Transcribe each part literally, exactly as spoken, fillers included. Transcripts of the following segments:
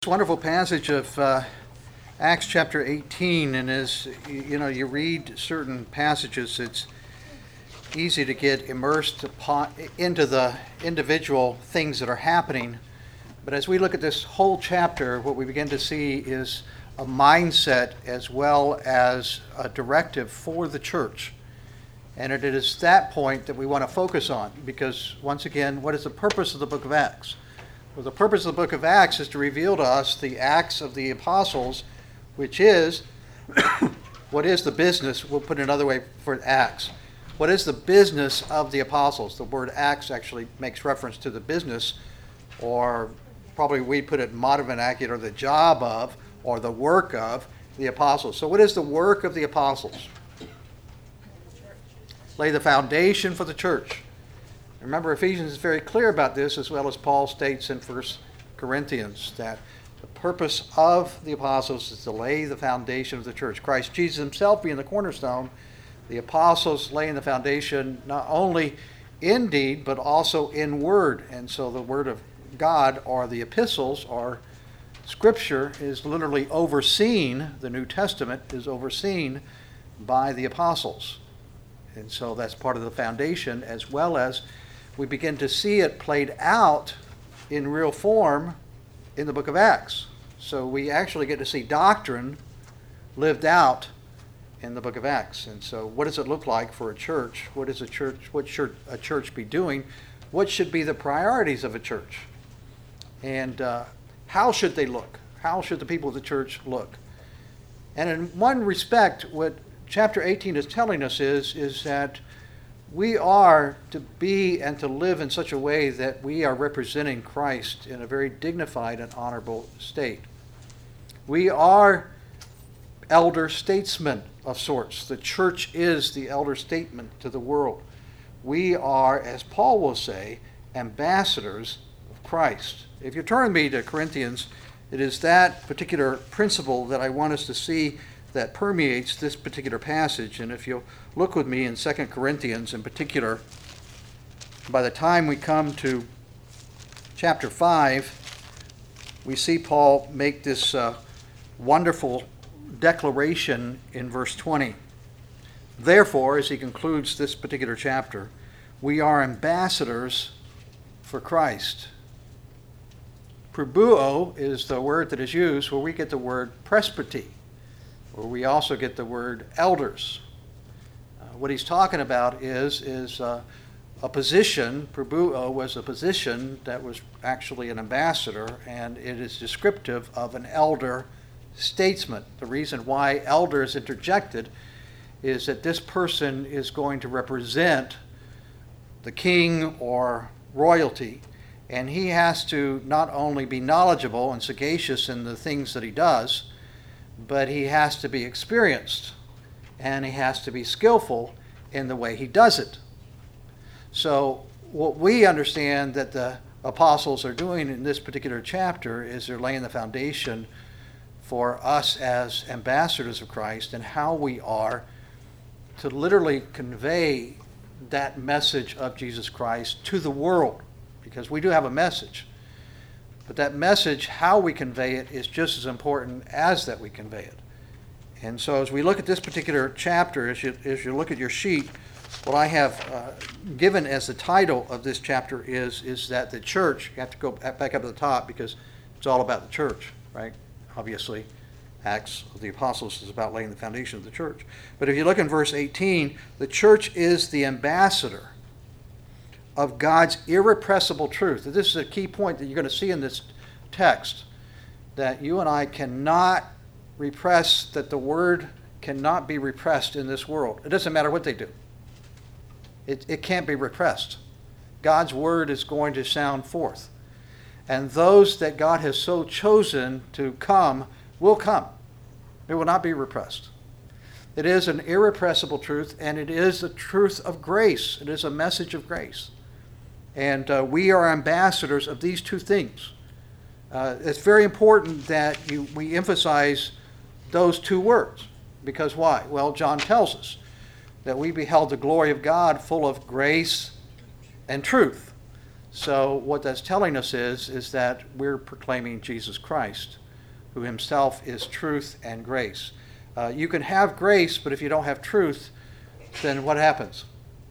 Wonderful passage of uh, Acts chapter eighteen, and as you know, you read certain passages, it's easy to get immersed upon, into the individual things that are happening. But as we look at this whole chapter, what we begin to see is a mindset as well as a directive for the church. And it is that point that we want to focus on, because once again, what is the purpose of the book of Acts? Well, the purpose of the book of Acts is to reveal to us the acts of the apostles, which is, what is the business, we'll put it another way for Acts. What is the business of the apostles? The word Acts actually makes reference to the business, or probably we put it in modern vernacular, the job of, or the work of the apostles. So what is the work of the apostles? Lay the foundation for the church. Remember, Ephesians is very clear about this, as well as Paul states in First Corinthians, that the purpose of the apostles is to lay the foundation of the church. Christ Jesus himself being the cornerstone, the apostles laying the foundation not only in deed, but also in word. And so the word of God, or the epistles, or Scripture, is literally overseen, the New Testament is overseen by the apostles. And so that's part of the foundation, as well as we begin to see it played out in real form in the book of Acts. So we actually get to see doctrine lived out in the book of Acts. And so what does it look like for a church? What is a church? What should a church be doing? What should be the priorities of a church? And uh, how should they look? How should the people of the church look? And in one respect, what chapter eighteen is telling us is, is that we are to be and to live in such a way that we are representing Christ in a very dignified and honorable state. We are elder statesmen of sorts. The church is the elder statesman to the world. We are, as Paul will say, ambassadors of Christ. If you turn me to Corinthians, it is that particular principle that I want us to see that permeates this particular passage. And if you'll look with me in Second Corinthians in particular, by the time we come to chapter five, we see Paul make this uh, wonderful declaration in verse twenty. Therefore, as he concludes this particular chapter, we are ambassadors for Christ. Probuo is the word that is used where we get the word presbytery, where we also get the word elders. Uh, what he's talking about is, is uh, a position. Probuo was a position that was actually an ambassador, and it is descriptive of an elder statesman. The reason why elder is interjected is that this person is going to represent the king or royalty, and he has to not only be knowledgeable and sagacious in the things that he does, but he has to be experienced, and he has to be skillful in the way he does it. So what we understand that the apostles are doing in this particular chapter is they're laying the foundation for us as ambassadors of Christ and how we are to literally convey that message of Jesus Christ to the world, because we do have a message. But that message, how we convey it, is just as important as that we convey it. And so as we look at this particular chapter, as you, as you look at your sheet, what I have uh, given as the title of this chapter is, is that the church, you have to go back up to the top because it's all about the church, right? Obviously, Acts of the Apostles is about laying the foundation of the church. But if you look in verse eighteen, the church is the ambassador of God's irrepressible truth. This is a key point that you're going to see in this text, that you and I cannot repress, that the word cannot be repressed in this world. It doesn't matter what they do. It, it can't be repressed. God's word is going to sound forth. And those that God has so chosen to come will come. It will not be repressed. It is an irrepressible truth, and it is a truth of grace. It is a message of grace. And uh, we are ambassadors of these two things. Uh, it's very important that you, we emphasize those two words. Because why? Well, John tells us that we beheld the glory of God full of grace and truth. So what that's telling us is, is that we're proclaiming Jesus Christ, who himself is truth and grace. Uh, you can have grace, but if you don't have truth, then what happens?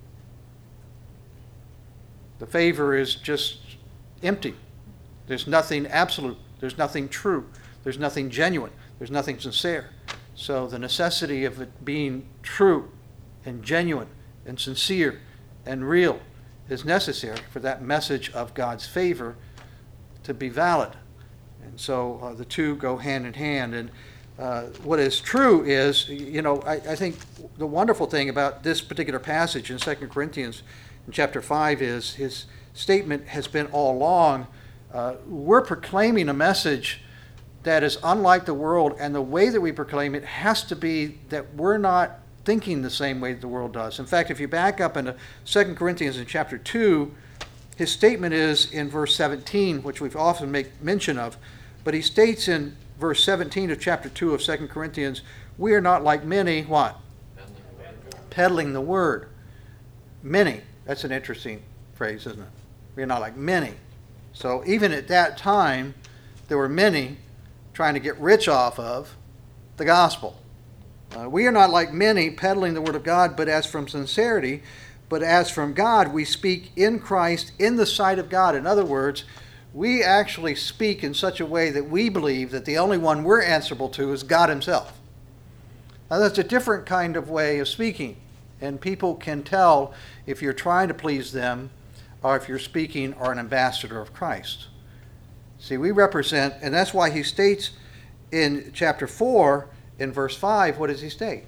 The favor is just empty. There's nothing absolute. There's nothing true. There's nothing genuine. There's nothing sincere. So the necessity of it being true and genuine and sincere and real is necessary for that message of God's favor to be valid. And so uh, the two go hand in hand. And uh, what is true is, you know, I, I think the wonderful thing about this particular passage in Second Corinthians in chapter five is his statement has been all along, uh, we're proclaiming a message that is unlike the world, and the way that we proclaim it has to be that we're not thinking the same way that the world does. In fact, if you back up into Second Corinthians in chapter two, his statement is in verse seventeen, which we've often make mention of, but he states in verse seventeen of chapter two of Second Corinthians, we are not like many, what? Peddling the word. Many. That's an interesting phrase, isn't it? We're not like many. So even at that time, there were many trying to get rich off of the gospel. Uh, we are not like many peddling the word of God, but as from sincerity, but as from God, we speak in Christ in the sight of God. In other words, we actually speak in such a way that we believe that the only one we're answerable to is God himself. Now that's a different kind of way of speaking, and people can tell if you're trying to please them or if you're speaking or an ambassador of Christ. See, we represent, and that's why he states in chapter four, in verse five, what does he state?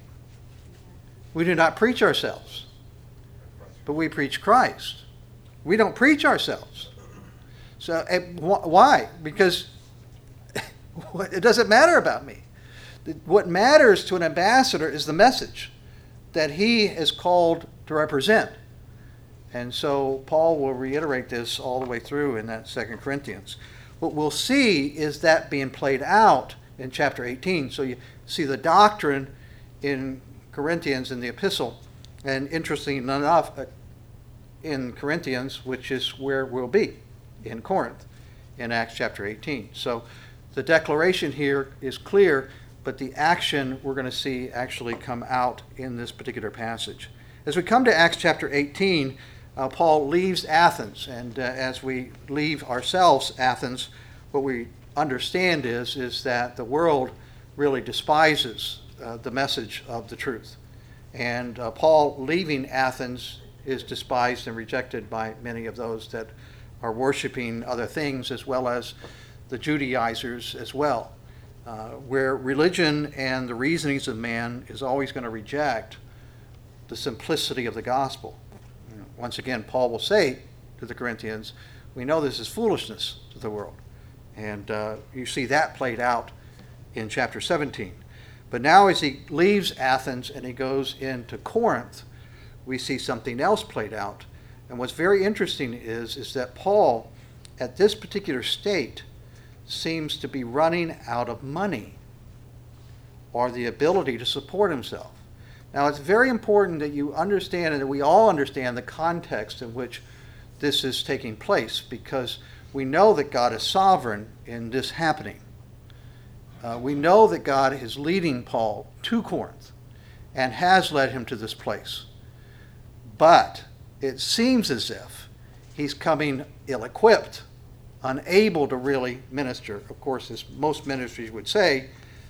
We do not preach ourselves, but we preach Christ. We don't preach ourselves. So why? Because it doesn't matter about me. What matters to an ambassador is the message that he is called to represent. And so Paul will reiterate this all the way through in that Second Corinthians. What we'll see is that being played out in chapter eighteen. So you see the doctrine in Corinthians in the epistle, and interesting enough, in Corinthians, which is where we'll be, in Corinth, in Acts chapter eighteen. So the declaration here is clear, but the action we're going to see actually come out in this particular passage. As we come to Acts chapter eighteen, uh, Paul leaves Athens, and uh, as we leave ourselves Athens, what we understand is, is that the world really despises uh, the message of the truth. And uh, Paul leaving Athens is despised and rejected by many of those that are worshiping other things, as well as the Judaizers as well, uh, where religion and the reasonings of man is always going to reject the simplicity of the gospel. You know, once again, Paul will say to the Corinthians, we know this is foolishness to the world. And uh, you see that played out in chapter seventeen. But now as he leaves Athens and he goes into Corinth, we see something else played out. And what's very interesting is, is that Paul, at this particular state, seems to be running out of money or the ability to support himself. Now, it's very important that you understand and that we all understand the context in which this is taking place, because we know that God is sovereign in this happening. Uh, we know that God is leading Paul to Corinth and has led him to this place. But it seems as if he's coming ill-equipped, unable to really minister. Of course, as most ministries would say,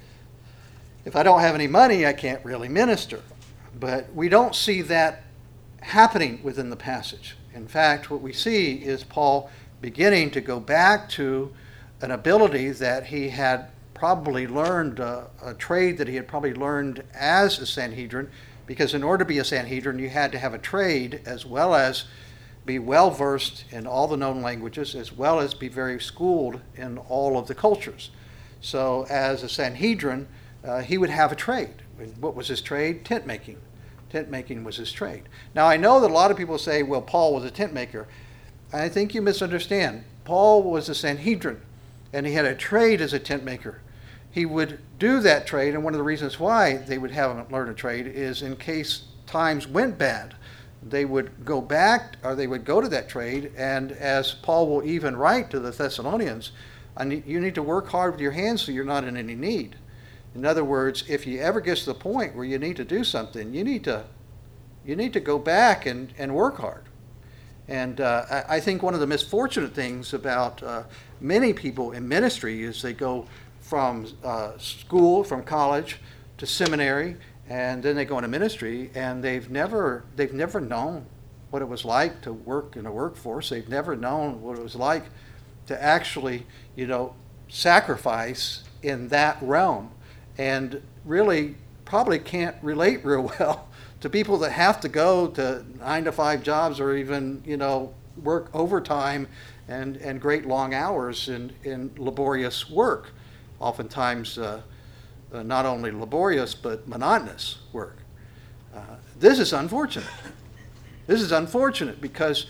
if I don't have any money, I can't really minister. But we don't see that happening within the passage. In fact, what we see is Paul beginning to go back to an ability that he had probably learned, uh, a trade that he had probably learned as a Sanhedrin, because in order to be a Sanhedrin, you had to have a trade as well as be well versed in all the known languages, as well as be very schooled in all of the cultures. So as a Sanhedrin, uh, he would have a trade. And what was his trade? Tent making. Tent making was his trade. Now I know that a lot of people say, well, Paul was a tent maker. I think you misunderstand. Paul was a Sanhedrin, and he had a trade as a tent maker. He would do that trade, and one of the reasons why they would have him learn a trade is in case times went bad, they would go back, or they would go to that trade, and as Paul will even write to the Thessalonians, I need, you need to work hard with your hands so you're not in any need. In other words, if you ever get to the point where you need to do something, you need to you need to go back and, and work hard. And uh, I, I think one of the misfortunate things about uh, many people in ministry is they go from uh, school, from college to seminary, and then they go into ministry, and they've never they've never known what it was like to work in a workforce. They've never known what it was like to actually, you know, sacrifice in that realm, and really probably can't relate real well to people that have to go to nine to five jobs, or even, you know, work overtime and, and great long hours in, in laborious work. Oftentimes uh, uh, not only laborious, but monotonous work. Uh, this is unfortunate. This is unfortunate because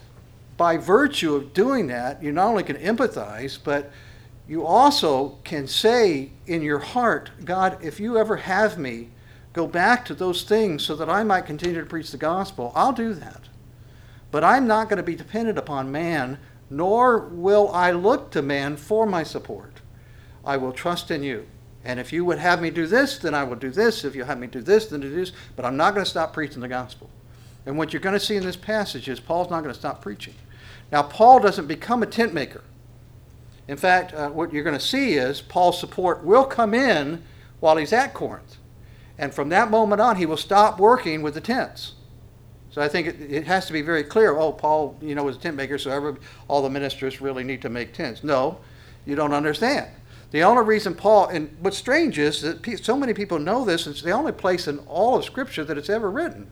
by virtue of doing that, you not only can empathize, but you also can say in your heart, God, if you ever have me go back to those things so that I might continue to preach the gospel, I'll do that. But I'm not going to be dependent upon man, nor will I look to man for my support. I will trust in you. And if you would have me do this, then I will do this. If you have me do this, then do this. But I'm not going to stop preaching the gospel. And what you're going to see in this passage is Paul's not going to stop preaching. Now, Paul doesn't become a tent maker. In fact, uh, what you're going to see is Paul's support will come in while he's at Corinth. And from that moment on, he will stop working with the tents. So I think it, it has to be very clear, oh, Paul, you know, was a tent maker, so every, all the ministers really need to make tents. No, you don't understand. The only reason Paul, and what's strange is that so many people know this, it's the only place in all of Scripture that it's ever written.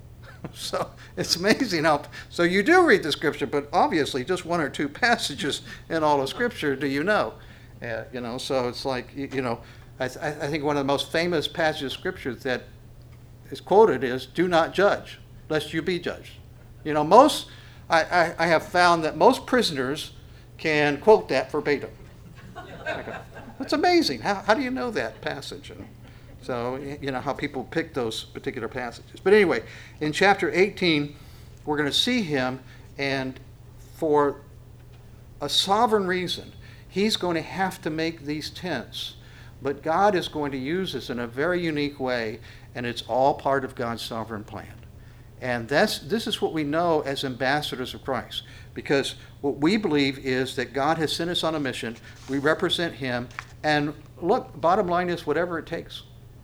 So it's amazing how, so you do read the Scripture, but obviously just one or two passages in all of Scripture do you know. Uh, you know, so it's like, you, you know, I, th- I think one of the most famous passages of Scripture that is quoted is, do not judge, lest you be judged. You know, most, I, I, I have found that most prisoners can quote that verbatim. It's amazing. How, how do you know that passage? And so, you know, how people pick those particular passages. But anyway, in chapter eighteen, we're going to see him, and for a sovereign reason, he's going to have to make these tents. But God is going to use this in a very unique way, and it's all part of God's sovereign plan. And that's this is what we know as ambassadors of Christ. Because what we believe is that God has sent us on a mission, we represent him, and look, bottom line is whatever it takes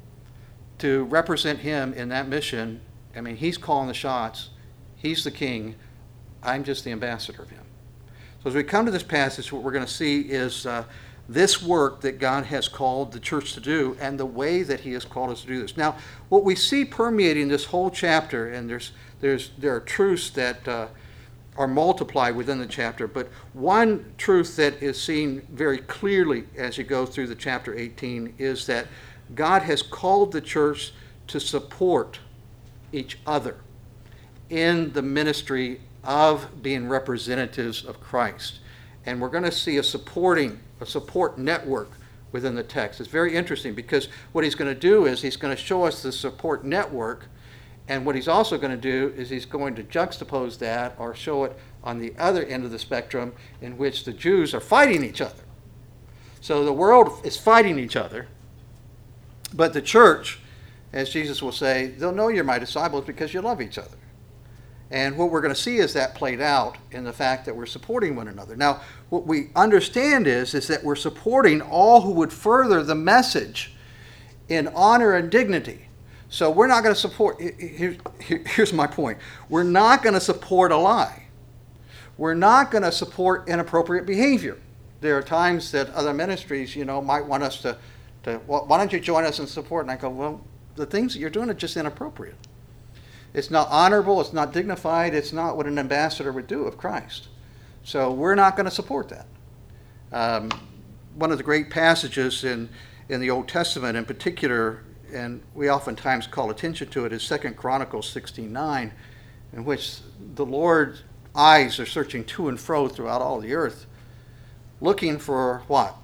to represent him in that mission. I mean, he's calling the shots, he's the king, I'm just the ambassador of him. So as we come to this passage, what we're going to see is uh, this work that God has called the church to do, and the way that he has called us to do this. Now, what we see permeating this whole chapter, and there's there's there are truths that uh, are multiplied within the chapter, but one truth that is seen very clearly as you go through the chapter eighteen is that God has called the church to support each other in the ministry of being representatives of Christ. And we're going to see a supporting, a support network within the text. It's very interesting because what he's going to do is he's going to show us the support network, and what he's also going to do is he's going to juxtapose that or show it on the other end of the spectrum in which the Jews are fighting each other. So the world is fighting each other, but the church, as Jesus will say, they'll know you're my disciples because you love each other. And what we're going to see is that played out in the fact that we're supporting one another. Now, what we understand is, is that we're supporting all who would further the message in honor and dignity. So we're not going to support, here, here, here's my point. We're not going to support a lie. We're not going to support inappropriate behavior. There are times that other ministries, you know, might want us to, to well, why don't you join us in support? And I go, well, the things that you're doing are just inappropriate. It's not honorable, it's not dignified, it's not what an ambassador would do of Christ. So we're not going to support that. Um, one of the great passages in, in the Old Testament in particular, and we oftentimes call attention to it, is Second Chronicles sixteen nine, in which the Lord's eyes are searching to and fro throughout all the earth, looking for what?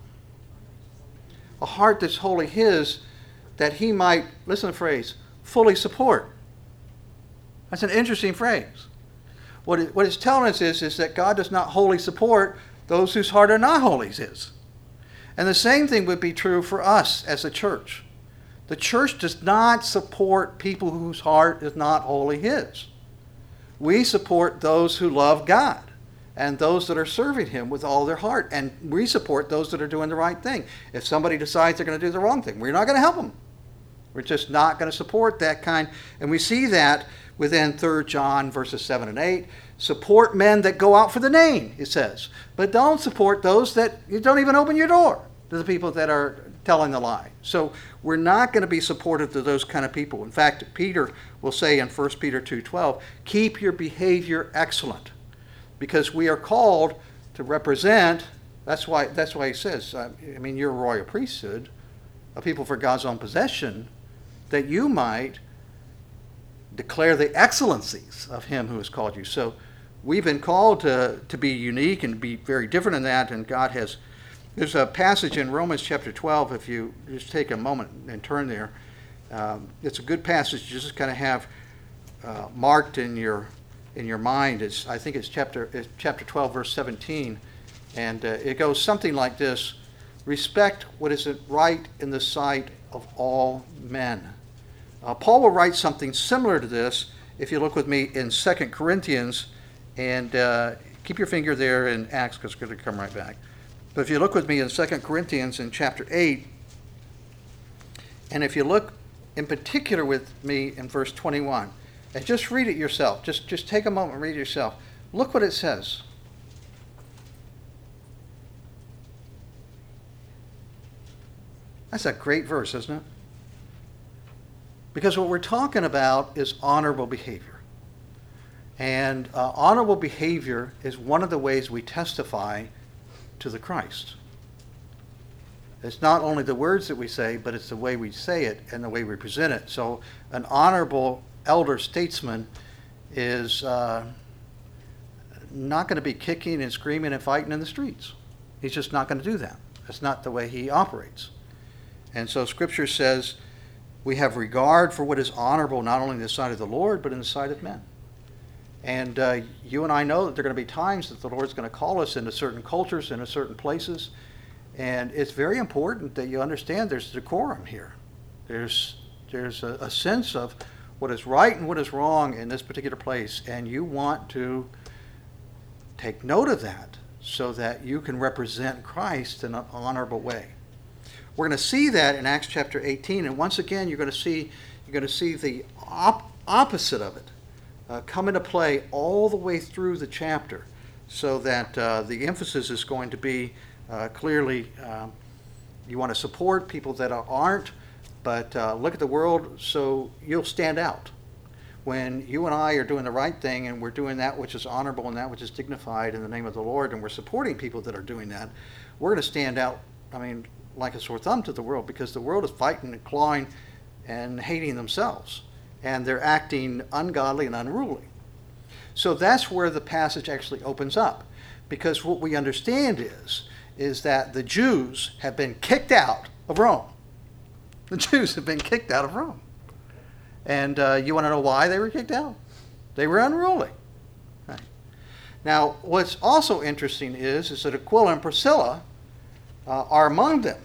A heart that's wholly his, that he might, listen to the phrase, fully support That's an interesting phrase. What, it, what it's telling us is, is that God does not wholly support those whose heart are not wholly his. And the same thing would be true for us as a church. The church does not support people whose heart is not wholly his. We support those who love God and those that are serving him with all their heart. And we support those that are doing the right thing. If somebody decides they're going to do the wrong thing, we're not going to help them. We're just not going to support that kind. And we see that within Third John verses seven and eight. Support men that go out for the name, it says. But don't support those that you don't even open your door to the people that are telling the lie. So we're not going to be supportive to those kind of people. In fact, Peter will say in First Peter two twelve, keep your behavior excellent, because we are called to represent. That's why, that's why he says, I mean, you're a royal priesthood, a people for God's own possession, that you might declare the excellencies of him who has called you. So we've been called to, to be unique and be very different in that, and God has. There's a passage in Romans chapter twelve, if you just take a moment and turn there. Um, it's a good passage to just kind of have uh, marked in your in your mind. It's, I think it's chapter, it's chapter twelve, verse seventeen, and uh, it goes something like this: respect what is right in the sight of all men. Uh, Paul will write something similar to this if you look with me in Second Corinthians, and uh, keep your finger there in Acts, because it's going to come right back. But if you look with me in Second Corinthians in chapter eight, and if you look in particular with me in verse twenty-one, and just read it yourself, just, just take a moment and read it yourself. Look what it says. That's a great verse, isn't it? Because what we're talking about is honorable behavior. And uh, honorable behavior is one of the ways we testify to the Christ. It's not only the words that we say, but it's the way we say it and the way we present it. So an honorable elder statesman is uh, not going to be kicking and screaming and fighting in the streets. He's just not going to do that. That's not the way he operates. And so Scripture says we have regard for what is honorable not only in the sight of the Lord, but in the sight of men. And uh, you and I know that there are going to be times that the Lord's going to call us into certain cultures, into certain places. And it's very important that you understand there's decorum here. There's, there's a, a sense of what is right and what is wrong in this particular place. And you want to take note of that so that you can represent Christ in an honorable way. We're going to see that in Acts chapter eighteen. And once again, you're going to see, you're going to see the op- opposite of it. Uh, come into play all the way through the chapter, so that uh, the emphasis is going to be uh, clearly um, you want to support people that aren't, but uh, look at the world so you'll stand out. When you and I are doing the right thing and we're doing that which is honorable and that which is dignified in the name of the Lord, and we're supporting people that are doing that, we're going to stand out, I mean, like a sore thumb to the world, because the world is fighting and clawing and hating themselves. And they're acting ungodly and unruly. So that's where the passage actually opens up. Because what we understand is, is that the Jews have been kicked out of Rome. The Jews have been kicked out of Rome. And uh, you want to know why they were kicked out? They were unruly. Right. Now, what's also interesting is, is that Aquila and Priscilla uh, are among them.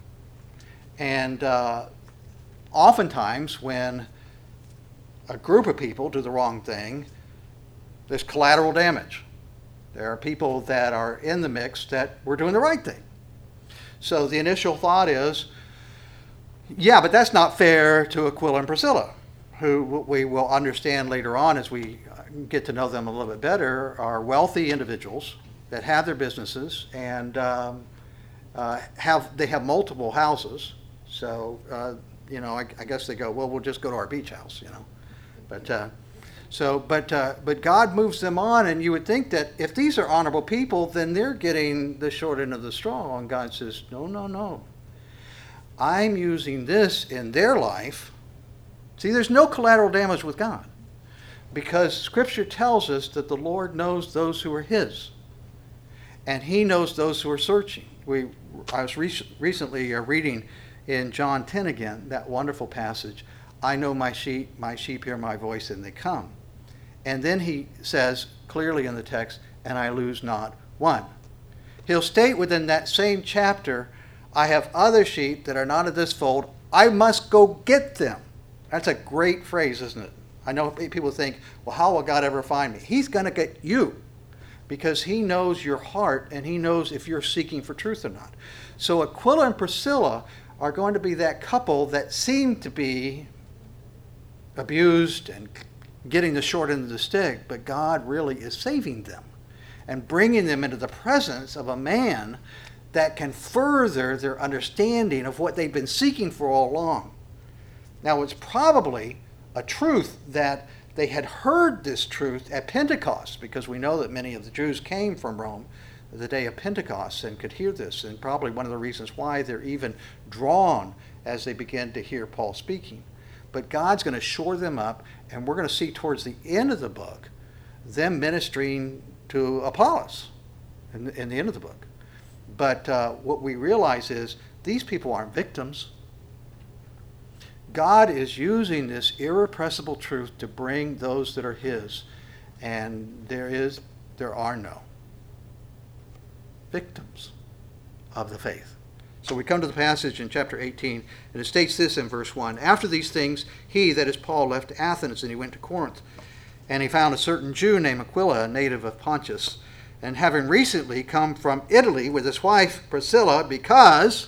And uh, oftentimes when a group of people do the wrong thing, there's collateral damage. There are people that are in the mix that were doing the right thing. So the initial thought is, yeah, but that's not fair to Aquila and Priscilla, who we will understand later on as we get to know them a little bit better, are wealthy individuals that have their businesses and um, uh, have they have multiple houses. So, uh, you know, I, I guess they go, well, we'll just go to our beach house, you know. But uh, so, but uh, but God moves them on, and you would think that if these are honorable people, then they're getting the short end of the straw. And God says, no, no, no. I'm using this in their life. See, there's no collateral damage with God, because Scripture tells us that the Lord knows those who are His, and He knows those who are searching. We, I was re- recently uh, reading in John ten again, that wonderful passage. I know my sheep, my sheep hear my voice, and they come. And then he says clearly in the text, and I lose not one. He'll state within that same chapter, I have other sheep that are not of this fold. I must go get them. That's a great phrase, isn't it? I know people think, well, how will God ever find me? He's going to get you because he knows your heart and he knows if you're seeking for truth or not. So Aquila and Priscilla are going to be that couple that seem to be abused and getting the short end of the stick, but God really is saving them and bringing them into the presence of a man that can further their understanding of what they've been seeking for all along. Now, it's probably a truth that they had heard this truth at Pentecost, because we know that many of the Jews came from Rome the day of Pentecost and could hear this, and probably one of the reasons why they're even drawn as they begin to hear Paul speaking. But God's going to shore them up, and we're going to see towards the end of the book them ministering to Apollos in the, in the end of the book. But uh, what we realize is these people aren't victims. God is using this irrepressible truth to bring those that are his, and there is, there are no victims of the faith. So we come to the passage in chapter eighteen, and it states this in verse one. After these things, he, that is Paul, left Athens, and he went to Corinth. And he found a certain Jew named Aquila, a native of Pontus, and having recently come from Italy with his wife Priscilla, because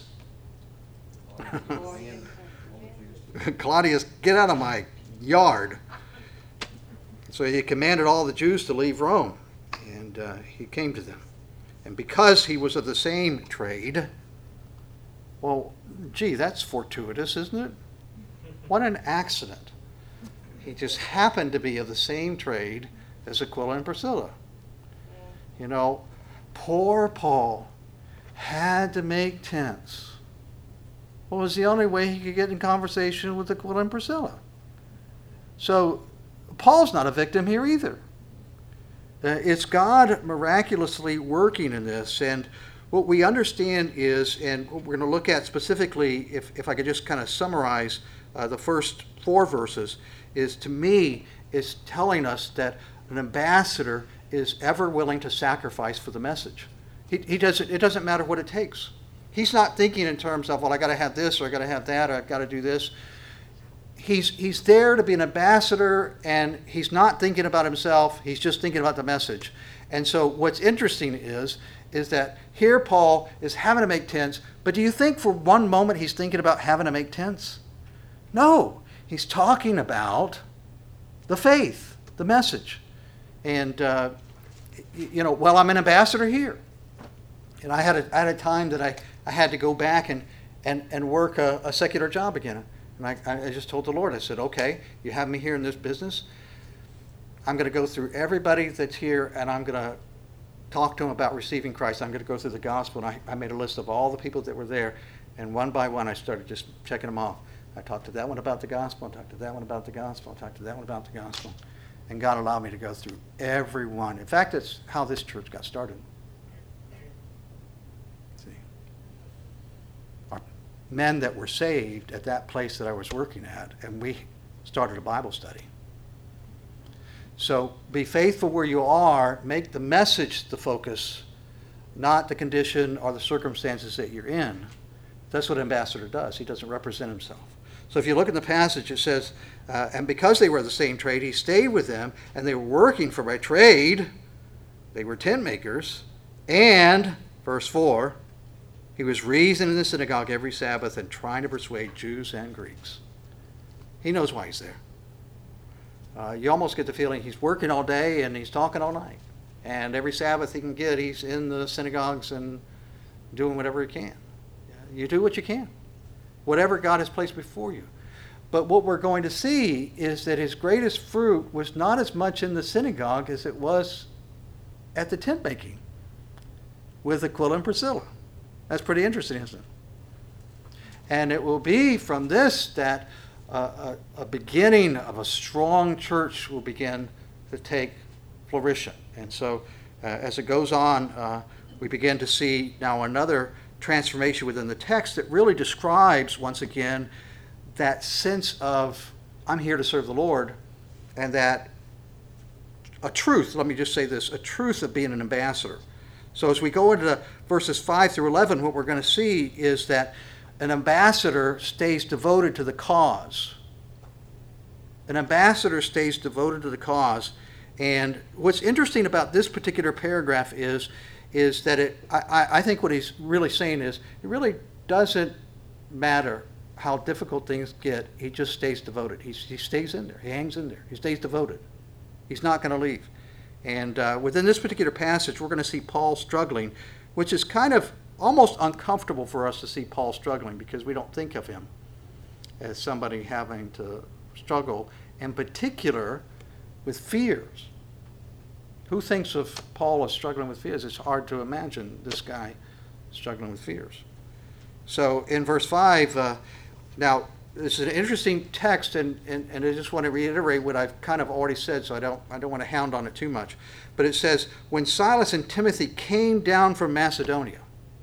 Claudius, get out of my yard. So he commanded all the Jews to leave Rome, and uh, he came to them. And because he was of the same trade, well, gee, that's fortuitous, isn't it? What an accident. He just happened to be of the same trade as Aquila and Priscilla. You know, poor Paul had to make tents. Well, it was the only way he could get in conversation with Aquila and Priscilla. So Paul's not a victim here either. Uh, it's God miraculously working in this. And what we understand is, and what we're going to look at specifically, if, if I could just kind of summarize uh, the first four verses, is to me, is telling us that an ambassador is ever willing to sacrifice for the message. He, he doesn't, it doesn't matter what it takes. He's not thinking in terms of, well, I got to have this, or I got to have that, or I've got to do this. He's, he's there to be an ambassador, and he's not thinking about himself. He's just thinking about the message. And so what's interesting is, is that here Paul is having to make tents, but do you think for one moment he's thinking about having to make tents? No, he's talking about the faith, the message. And, uh, you know, well, I'm an ambassador here. And I had a, I had a time that I, I had to go back and, and, and work a, a secular job again. And I, I just told the Lord, I said, okay, you have me here in this business. I'm going to go through everybody that's here, and I'm going to talk to them about receiving Christ. I'm going to go through the gospel. And I, I made a list of all the people that were there. And one by one, I started just checking them off. I talked to that one about the gospel. I talked to that one about the gospel. I talked to that one about the gospel. And God allowed me to go through every one. In fact, that's how this church got started. See, our men that were saved at that place that I was working at, and we started a Bible study. So be faithful where you are. Make the message the focus, not the condition or the circumstances that you're in. That's what an ambassador does. He doesn't represent himself. So if you look in the passage, it says, uh, and because they were the same trade, he stayed with them, and they were working for by trade. They were tent makers. And, verse four, he was reasoning in the synagogue every Sabbath and trying to persuade Jews and Greeks. He knows why he's there. Uh, you almost get the feeling he's working all day and he's talking all night. And every Sabbath he can get, he's in the synagogues and doing whatever he can. You do what you can. Whatever God has placed before you. But what we're going to see is that his greatest fruit was not as much in the synagogue as it was at the tent making with Aquila and Priscilla. That's pretty interesting, isn't it? And it will be from this that uh, a, a beginning of a strong church will begin to take flourishing. And so uh, as it goes on, uh, we begin to see now another transformation within the text that really describes, once again, that sense of, I'm here to serve the Lord, and that a truth, let me just say this, a truth of being an ambassador. So as we go into verses five through eleven, what we're going to see is that an ambassador stays devoted to the cause. An ambassador stays devoted to the cause. And what's interesting about this particular paragraph is, is that it, I, I think what he's really saying is, it really doesn't matter how difficult things get, he just stays devoted. He, he stays in there. He hangs in there. He stays devoted. He's not going to leave. And uh, within this particular passage, we're going to see Paul struggling, which is kind of almost uncomfortable for us to see Paul struggling because we don't think of him as somebody having to struggle, in particular with fears. Who thinks of Paul as struggling with fears? It's hard to imagine this guy struggling with fears. So in verse five, uh, now this is an interesting text, and, and, and I just want to reiterate what I've kind of already said, so I don't I don't want to hound on it too much. But it says, when Silas and Timothy came down from Macedonia,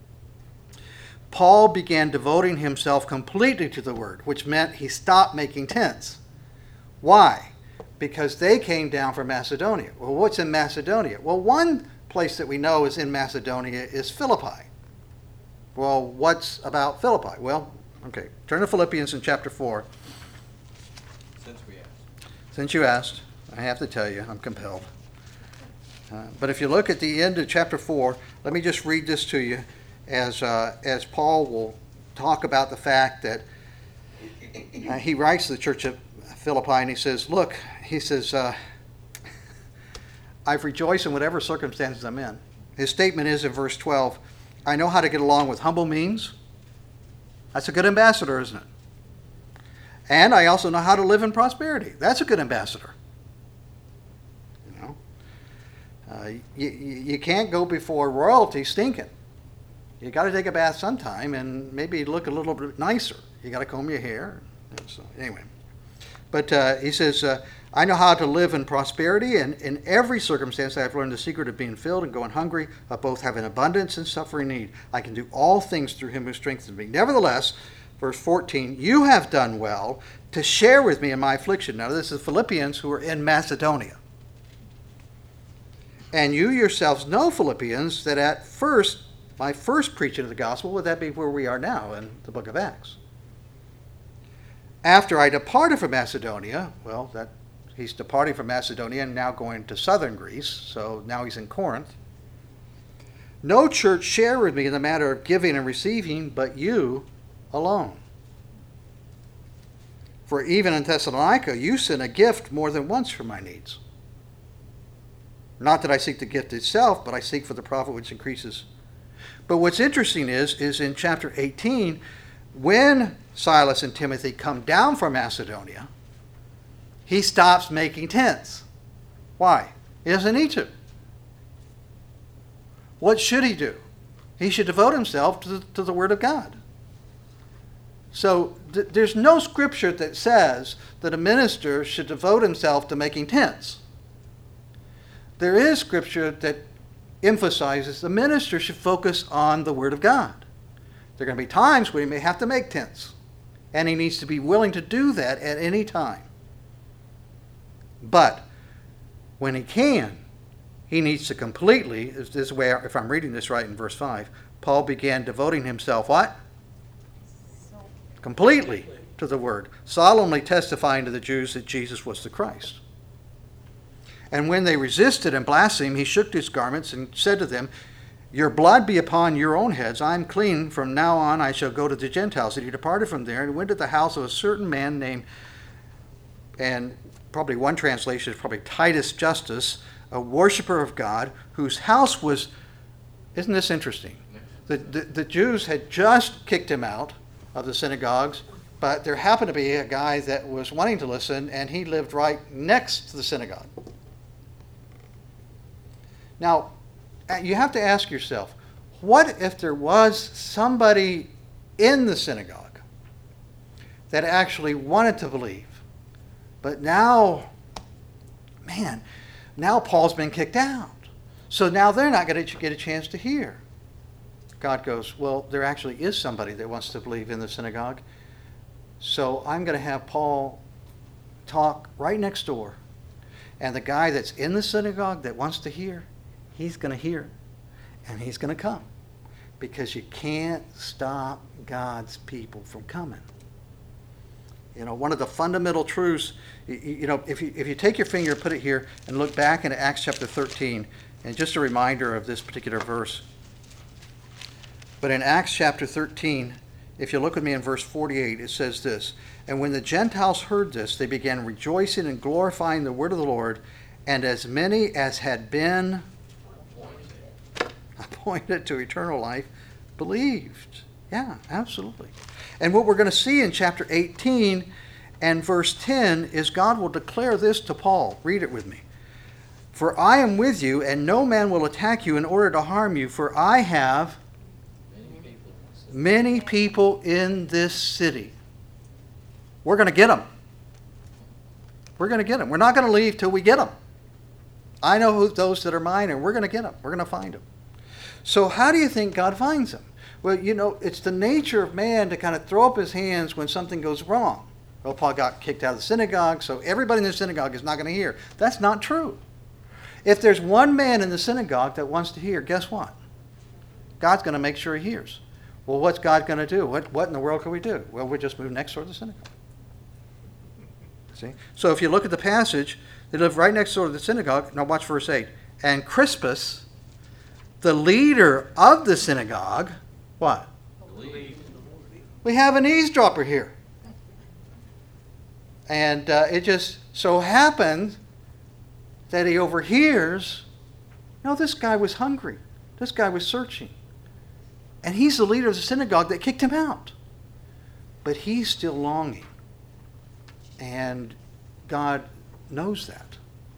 Paul began devoting himself completely to the word, which meant he stopped making tents. Why? Because they came down from Macedonia. Well, what's in Macedonia? Well, one place that we know is in Macedonia is Philippi. Well, what's about Philippi? Well, okay, turn to Philippians in chapter four. Since we asked. Since you asked, I have to tell you, I'm compelled. Uh, but if you look at the end of chapter four, let me just read this to you as, uh, as Paul will talk about the fact that uh, he writes to the church of Philippi and he says, look, he says, uh, I've rejoiced in whatever circumstances I'm in. His statement is in verse twelve, I know how to get along with humble means. That's a good ambassador, isn't it? And I also know how to live in prosperity. That's a good ambassador. You know, uh, you, you can't go before royalty stinking. You got to take a bath sometime and maybe look a little bit nicer. You got to comb your hair. So anyway, but uh, he says, uh, I know how to live in prosperity, and in every circumstance I have learned the secret of being filled and going hungry, of both having abundance and suffering need. I can do all things through him who strengthens me. Nevertheless, verse fourteen, you have done well to share with me in my affliction. Now this is Philippians who are in Macedonia. And you yourselves know, Philippians, that at first, my first preaching of the gospel, would that be where we are now in the book of Acts? After I departed from Macedonia, well, that he's departing from Macedonia and now going to southern Greece, so now he's in Corinth. No church shared with me in the matter of giving and receiving, but you alone. For even in Thessalonica, you sent a gift more than once for my needs. Not that I seek the gift itself, but I seek for the profit which increases. But what's interesting is, is in chapter eighteen, when Silas and Timothy come down from Macedonia, he stops making tents. Why? He doesn't need to. What should he do? He should devote himself to the, to the Word of God. So th- there's no scripture that says that a minister should devote himself to making tents. There is scripture that emphasizes the minister should focus on the Word of God. There are going to be times where he may have to make tents, and he needs to be willing to do that at any time. But when he can, he needs to completely, this is where, if I'm reading this right in verse five, Paul began devoting himself, what? Completely to the word, solemnly testifying to the Jews that Jesus was the Christ. And when they resisted and blasphemed, he shook his garments and said to them, your blood be upon your own heads. I am clean. From now on I shall go to the Gentiles. And he departed from there and went to the house of a certain man named, and probably one translation is probably Titus Justus, a worshiper of God, whose house was, isn't this interesting? The, the, the Jews had just kicked him out of the synagogues, but there happened to be a guy that was wanting to listen, and he lived right next to the synagogue. Now, you have to ask yourself, what if there was somebody in the synagogue that actually wanted to believe? But now, man, now Paul's been kicked out. So now they're not going to get a chance to hear. God goes, well, there actually is somebody that wants to believe in the synagogue. So I'm going to have Paul talk right next door. And the guy that's in the synagogue that wants to hear, he's going to hear. And he's going to come. Because you can't stop God's people from coming. You know, one of the fundamental truths, you, you know, if you, if you take your finger, put it here, and look back into Acts chapter thirteen, and just a reminder of this particular verse. But in Acts chapter thirteen, if you look with me in verse forty-eight, it says this, "And when the Gentiles heard this, they began rejoicing and glorifying the word of the Lord, and as many as had been appointed to eternal life believed." Yeah, absolutely. And what we're going to see in chapter eighteen and verse ten is God will declare this to Paul. Read it with me. "For I am with you, and no man will attack you in order to harm you, for I have many people in this city." We're going to get them. We're going to get them. We're not going to leave till we get them. I know who, those that are mine, and we're going to get them. We're going to find them. So how do you think God finds them? Well, you know, it's the nature of man to kind of throw up his hands when something goes wrong. Well, Paul got kicked out of the synagogue, so everybody in the synagogue is not going to hear. That's not true. If there's one man in the synagogue that wants to hear, guess what? God's going to make sure he hears. Well, what's God going to do? What, what in the world can we do? Well, we just move next door to the synagogue. See? So if you look at the passage, they live right next door to the synagogue. Now watch verse eight. "And Crispus, the leader of the synagogue," what? Believe. We have an eavesdropper here. And uh, it just so happened that he overhears, no, this guy was hungry. This guy was searching. And he's the leader of the synagogue that kicked him out. But he's still longing. And God knows that.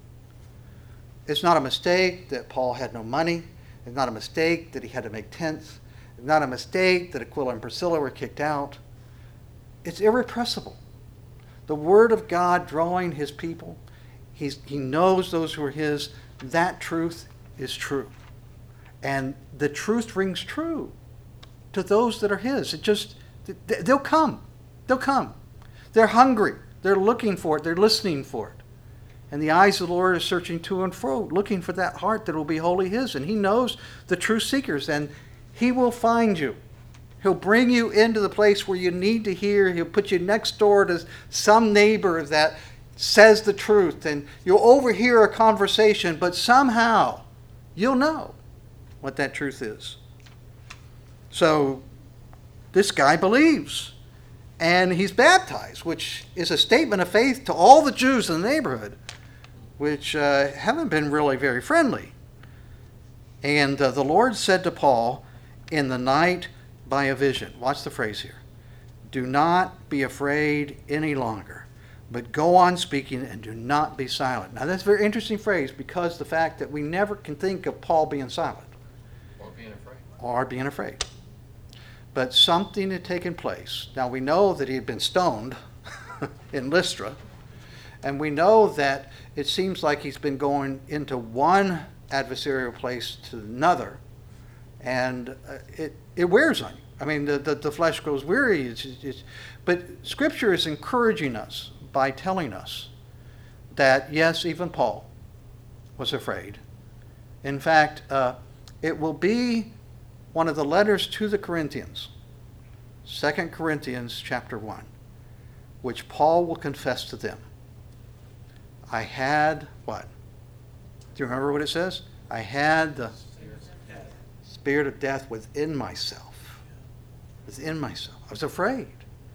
It's not a mistake that Paul had no money. It's not a mistake that he had to make tents. It's not a mistake that Aquila and Priscilla were kicked out. It's irrepressible. The word of God drawing his people. He's, he knows those who are his. That truth is true. And the truth rings true to those that are his. It just, they'll come. They'll come. They're hungry. They're looking for it. They're listening for it. And the eyes of the Lord are searching to and fro, looking for that heart that will be wholly his. And he knows the true seekers. And he will find you. He'll bring you into the place where you need to hear. He'll put you next door to some neighbor that says the truth. And you'll overhear a conversation, but somehow you'll know what that truth is. So this guy believes. And he's baptized, which is a statement of faith to all the Jews in the neighborhood, which uh, haven't been really very friendly. And uh, the Lord said to Paul, in the night by a vision. Watch the phrase here. "Do not be afraid any longer, but go on speaking and do not be silent." Now that's a very interesting phrase because the fact that we never can think of Paul being silent. Or being afraid. Or being afraid. But something had taken place. Now we know that he had been stoned in Lystra. And we know that it seems like he's been going into one adversarial place to another. And uh, it, it wears on you. I mean, the, the, the flesh grows weary. It's, it's, but Scripture is encouraging us by telling us that, yes, even Paul was afraid. In fact, uh, it will be one of the letters to the Corinthians, Second Corinthians chapter one, which Paul will confess to them. I had what? Do you remember what it says? I had the spirit of death within myself. Within myself. I was afraid.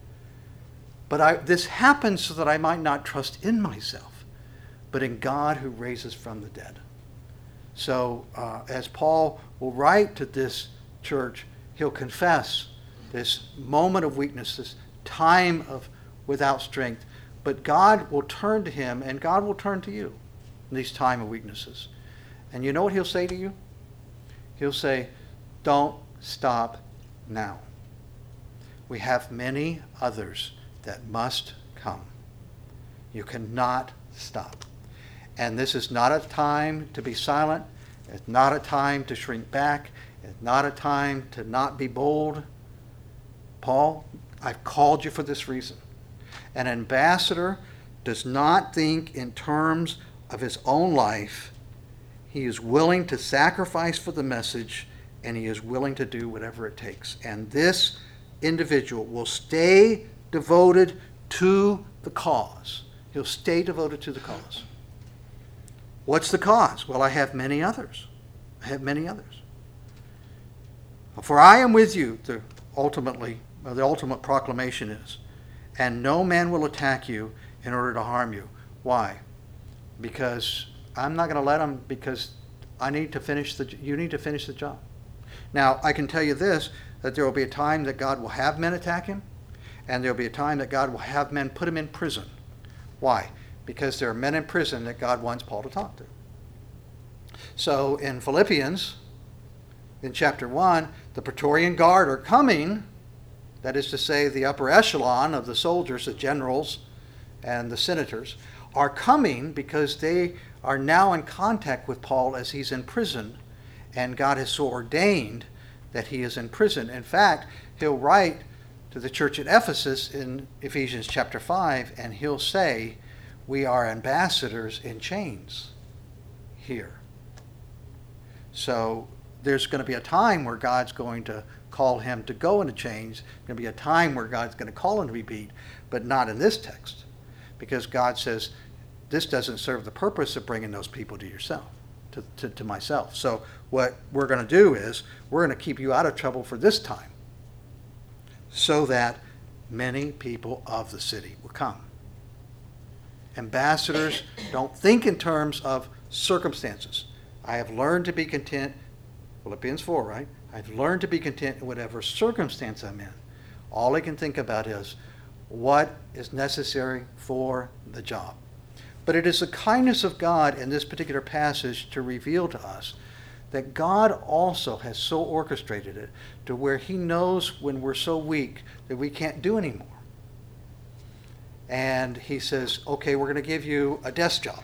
But I, this happened so that I might not trust in myself, but in God who raises from the dead. So uh, as Paul will write to this church, he'll confess this moment of weakness, this time of without strength. But God will turn to him, and God will turn to you in these time of weaknesses. And you know what he'll say to you? He'll say, don't stop now. We have many others that must come. You cannot stop. And this is not a time to be silent. It's not a time to shrink back. It's not a time to not be bold. Paul, I've called you for this reason. An ambassador does not think in terms of his own life. He is willing to sacrifice for the message, and he is willing to do whatever it takes. And this individual will stay devoted to the cause. He'll stay devoted to the cause. What's the cause? Well, I have many others. I have many others. For I am with you, the ultimately, well, the ultimate proclamation is, and no man will attack you in order to harm you. Why? Because I'm not going to let them, because I need to finish the, you need to finish the job. Now, I can tell you this, that there will be a time that God will have men attack him, and there will be a time that God will have men put him in prison. Why? Because there are men in prison that God wants Paul to talk to. So in Philippians, in chapter one, the Praetorian Guard are coming, that is to say, the upper echelon of the soldiers, the generals and the senators, are coming because they are now in contact with Paul as he's in prison, and God has so ordained that he is in prison. In fact, he'll write to the church at Ephesus in Ephesians chapter five, and he'll say, we are ambassadors in chains here. So there's going to be a time where God's going to call him to go into chains. There's going to be a time where God's going to call him to be beat, but not in this text, because God says, this doesn't serve the purpose of bringing those people to yourself, to, to, to myself. So what we're going to do is we're going to keep you out of trouble for this time so that many people of the city will come. Ambassadors don't think in terms of circumstances. I have learned to be content, Philippians four, right? I've learned to be content in whatever circumstance I'm in. All I can think about is what is necessary for the job. But it is the kindness of God in this particular passage to reveal to us that God also has so orchestrated it to where he knows when we're so weak that we can't do anymore. And he says, okay, we're going to give you a desk job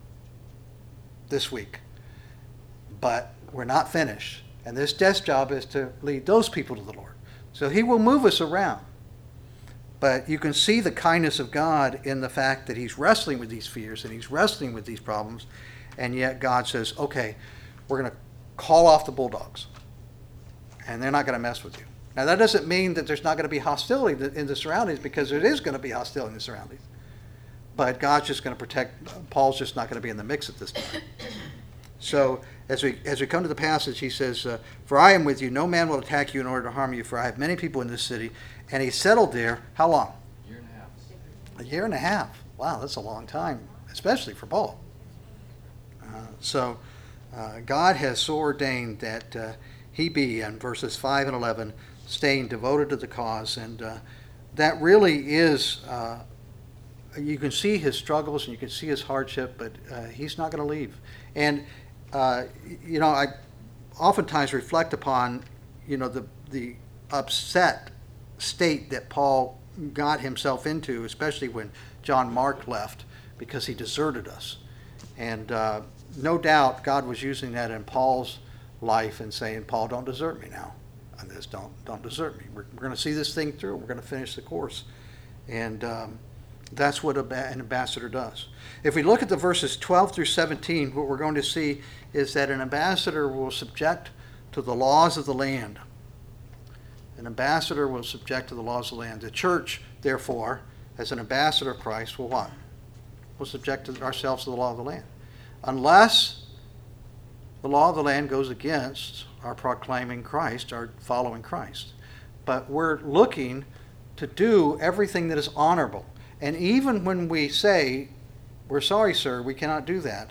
this week, but we're not finished. And this desk job is to lead those people to the Lord. So he will move us around. But you can see the kindness of God in the fact that he's wrestling with these fears and he's wrestling with these problems. And yet God says, okay, we're going to call off the bulldogs. And they're not going to mess with you. Now, that doesn't mean that there's not going to be hostility in the surroundings, because there is going to be hostility in the surroundings. But God's just going to protect, Paul's just not going to be in the mix at this time. So as we as we come to the passage, he says, uh, for I am with you, no man will attack you in order to harm you, for I have many people in this city. And he settled there, how long? A year and a half. A year and a half. Wow, that's a long time, especially for Paul. Uh, so uh, God has so ordained that uh, he be, in verses five and eleven, staying devoted to the cause. And uh, that really is, uh, you can see his struggles and you can see his hardship, but uh, he's not going to leave. And, uh, you know, I oftentimes reflect upon, you know, the, the upset state that Paul got himself into, especially when John Mark left, because he deserted us. And uh, no doubt God was using that in Paul's life and saying, Paul, don't desert me now on this. Don't, don't desert me. We're, we're going to see this thing through. We're going to finish the course. And um, that's what an ambassador does. If we look at the verses twelve through seventeen, what we're going to see is that an ambassador will subject to the laws of the land. An ambassador will subject to the laws of the land. The church, therefore, as an ambassador of Christ, will what? Will subject ourselves to the law of the land. Unless the law of the land goes against our proclaiming Christ, our following Christ. But we're looking to do everything that is honorable. And even when we say, we're sorry, sir, we cannot do that,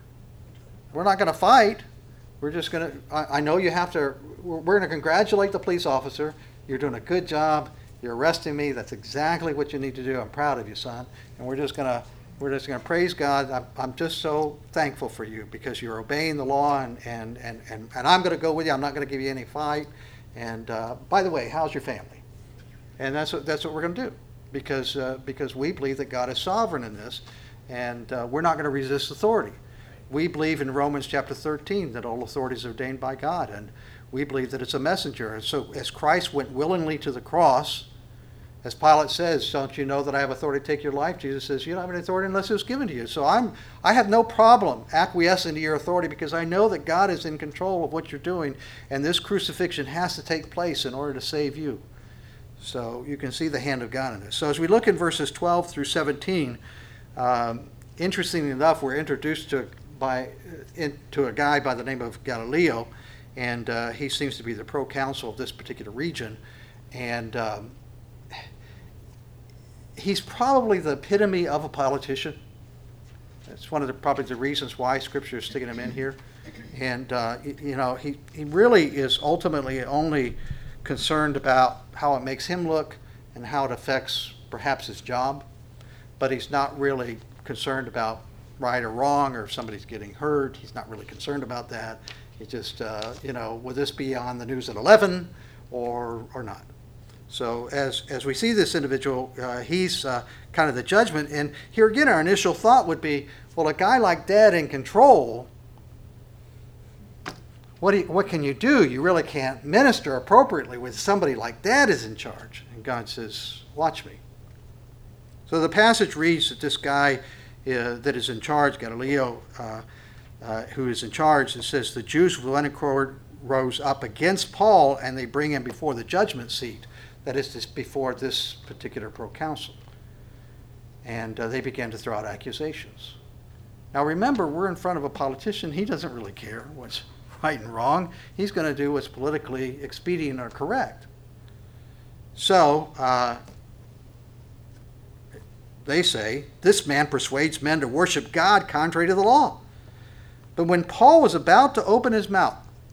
we're not going to fight. We're just going to, I, I know you have to, we're, we're going to congratulate the police officer. You're doing a good job. You're arresting me. That's exactly what you need to do. I'm proud of you, son. And we're just going to, we're just going to praise God. I'm, I'm just so thankful for you because you're obeying the law, and, and, and, and, and I'm going to go with you. I'm not going to give you any fight. And uh, by the way, how's your family? And that's what, that's what we're going to do, because, uh, because we believe that God is sovereign in this, and uh, we're not going to resist authority. We believe in Romans chapter thirteen that all authority is ordained by God, and we believe that it's a messenger. And so as Christ went willingly to the cross As Pilate says, don't you know that I have authority to take your life? Jesus says, you don't have any authority unless it was given to you. So I'm, I have no problem acquiescing to your authority because I know that God is in control of what you're doing, and this crucifixion has to take place in order to save you. So you can see the hand of God in this. So as we look in verses twelve through seventeen, um, interestingly enough, we're introduced to by in, to a guy by the name of Galileo, and uh, he seems to be the proconsul of this particular region, and um, he's probably the epitome of a politician. That's one of the probably the reasons why Scripture is sticking him in here, and uh, you know he he really is ultimately only concerned about how it makes him look and how it affects perhaps his job, but he's not really concerned about right or wrong or if somebody's getting hurt. He's not really concerned about that. He just, uh, you know, will this be on the news at eleven or or not? So as as we see this individual, uh, he's uh, kind of the judgment. And here again, our initial thought would be, well, a guy like that in control, What, do you, what can you do? You really can't minister appropriately with somebody like that is in charge. And God says, watch me. So the passage reads that this guy uh, that is in charge, Galileo, uh, uh, who is in charge, it says, the Jews with one accord rose up against Paul, and they bring him before the judgment seat. That is, this, before this particular proconsul. And uh, they began to throw out accusations. Now remember, we're in front of a politician. He doesn't really care what's right and wrong. He's going to do what's politically expedient or correct. So, uh, they say, this man persuades men to worship God contrary to the law. But when Paul was about to open his mouth,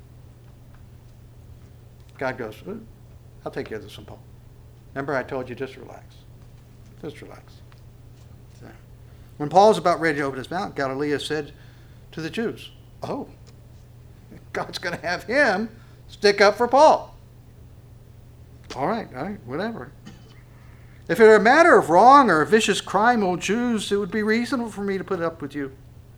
God goes, I'll take care of this one, Paul. Remember I told you, just relax. Just relax. So, when Paul was about ready to open his mouth, Galileo said to the Jews, oh, God's going to have him stick up for Paul. All right, all right, whatever. If it were a matter of wrong or a vicious crime, O Jews, it would be reasonable for me to put up with you.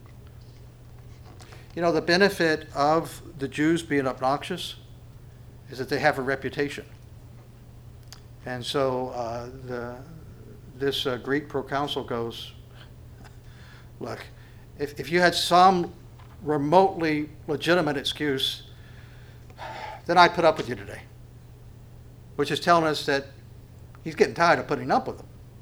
You know, the benefit of the Jews being obnoxious is that they have a reputation. And so uh, the, this uh, Greek proconsul goes, look, if, if you had some remotely legitimate excuse, then I'd put up with you today. Which is telling us that he's getting tired of putting up with them.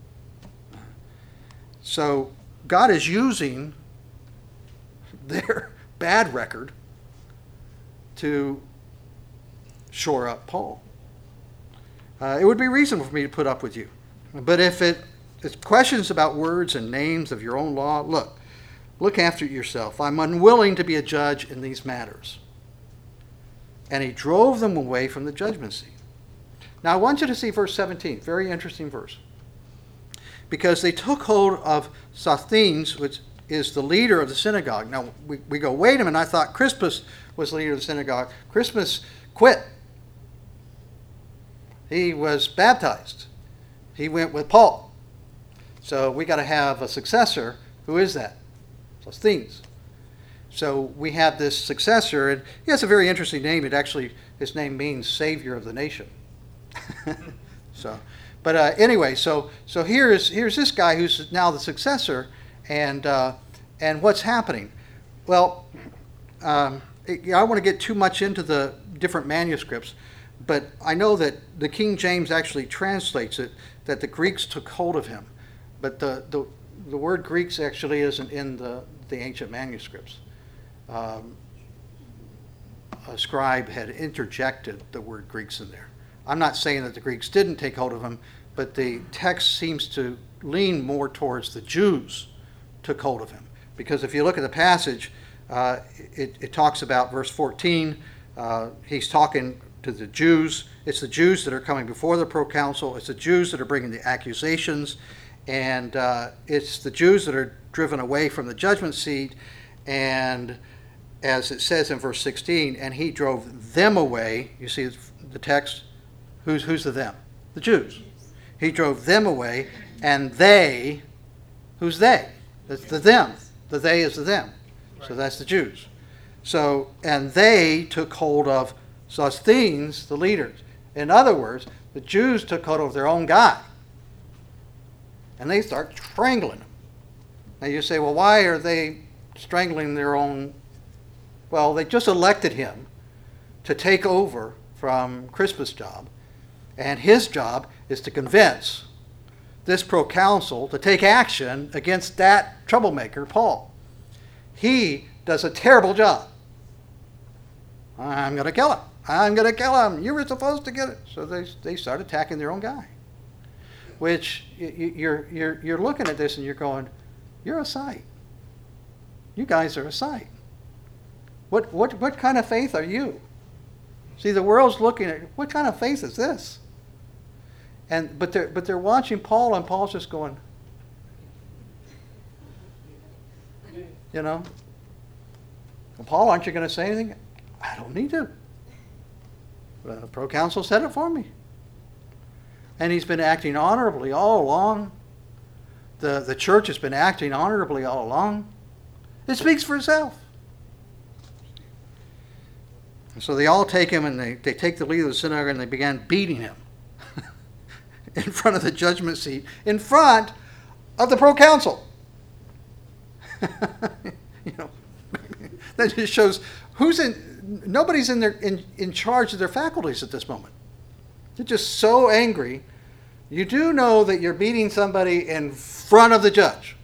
So God is using their bad record to shore up Paul. Uh, it would be reasonable for me to put up with you. But if it, it's questions about words and names of your own law, look, Look after yourself. I'm unwilling to be a judge in these matters. And he drove them away from the judgment seat. Now I want you to see verse seventeen. Very interesting verse. Because they took hold of Sosthenes, which is the leader of the synagogue. Now we, we go, wait a minute, I thought Crispus was the leader of the synagogue. Crispus quit. He was baptized. He went with Paul. So we got to have a successor. Who is that? Sosthenes. So we have this successor, and he has a very interesting name. It actually, his name means Savior of the Nation. so, but uh, anyway, so so here's here's this guy who's now the successor, and uh, and what's happening? Well, um, it, I don't want to get too much into the different manuscripts, but I know that the King James actually translates it that the Greeks took hold of him, but the the the word Greeks actually isn't in the the ancient manuscripts. Um, a scribe had interjected the word Greeks in there. I'm not saying that the Greeks didn't take hold of him, but the text seems to lean more towards the Jews took hold of him. Because if you look at the passage, uh, it, it talks about verse fourteen. Uh, he's talking to the Jews. It's the Jews that are coming before the proconsul. It's the Jews that are bringing the accusations. And uh, it's the Jews that are driven away from the judgment seat. And as it says in verse sixteen, and he drove them away. You see the text? Who's, who's the them? The Jews. He drove them away, and they, who's they? That's the them. The they is the them. So that's the Jews. So, and they took hold of Sosthenes, the leaders. In other words, the Jews took hold of their own guy. and they start strangling him. Now you say, well, why are they strangling their own? Well, they just elected him to take over from Crispus' job, and his job is to convince this proconsul to take action against that troublemaker, Paul. He does a terrible job. I'm going to kill him. I'm going to kill him. You were supposed to get it. So they they start attacking their own guy. Which you're you're you're looking at this and you're going, you're a sight. You guys are a sight. What what what kind of faith are you? See, the world's looking at, what kind of faith is this? And but they're but they're watching Paul, and Paul's just going, you know, well, Paul, aren't you going to say anything? I don't need to. The proconsul said it for me. And he's been acting honorably all along. The, the church has been acting honorably all along. It speaks for itself. And so they all take him and they, they take the lead of the synagogue and they began beating him in front of the judgment seat, in front of the proconsul. You know, that just shows who's in, nobody's in, their, in, in charge of their faculties at this moment. They're just so angry. You do know that you're beating somebody in front of the judge.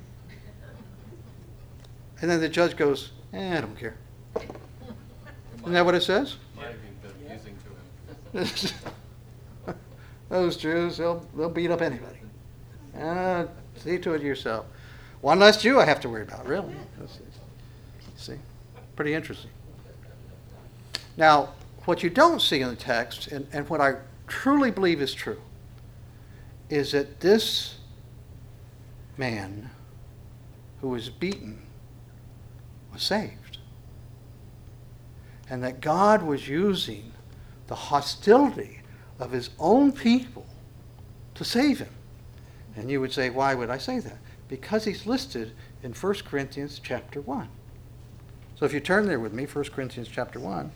And then the judge goes, eh, I don't care. Isn't that what it says? Might have been confusing to him. Those Jews, they'll, they'll beat up anybody. Uh, see to it yourself. One less Jew I have to worry about, really. See? Pretty interesting. Now, what you don't see in the text, and, and what I truly believe is true, is that this man who was beaten was saved. And that God was using the hostility of his own people to save him. And you would say, why would I say that? Because he's listed in First Corinthians chapter one. So if you turn there with me, First Corinthians chapter one.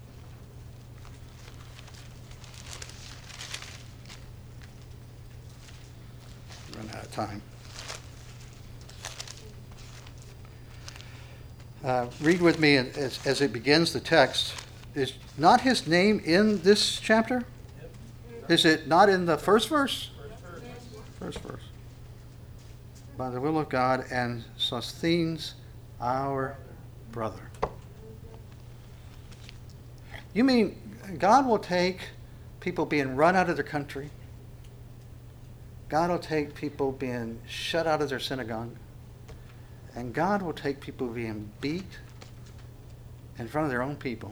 Run out of time. Uh, read with me as, as it begins the text. Is not his name in this chapter? Yep. Is it not in the first verse? First verse. First verse. By the will of God, and Sosthenes, our brother. You mean God will take people being run out of their country? God will take people being shut out of their synagogue? And God will take people being beat in front of their own people